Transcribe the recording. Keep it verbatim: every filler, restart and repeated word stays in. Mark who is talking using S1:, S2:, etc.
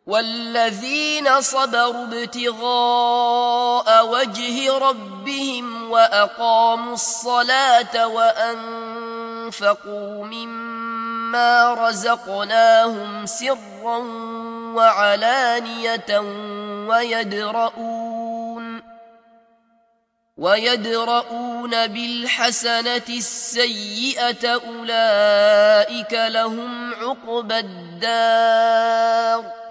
S1: والذين صبروا ابتغاء وجه ربهم وأقاموا الصلاة وأنفقوا مما رزقناهم سرا وعلانية ويدرؤون ويدرؤون بالحسنة السيئة أولئك لهم عقبى الدار